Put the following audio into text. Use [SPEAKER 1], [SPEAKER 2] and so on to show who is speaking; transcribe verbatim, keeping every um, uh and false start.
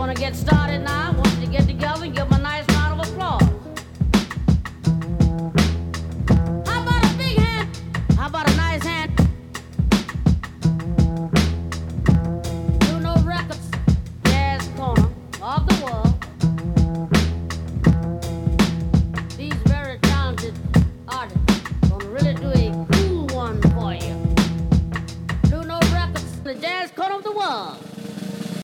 [SPEAKER 1] Want to get started now? I want you to get together and give them a nice round of applause. How about a big hand? How about a nice hand? Do no records, jazz corner of the world. These very talented artists gonna really do a cool one for you. Do no records, the jazz corner of the world.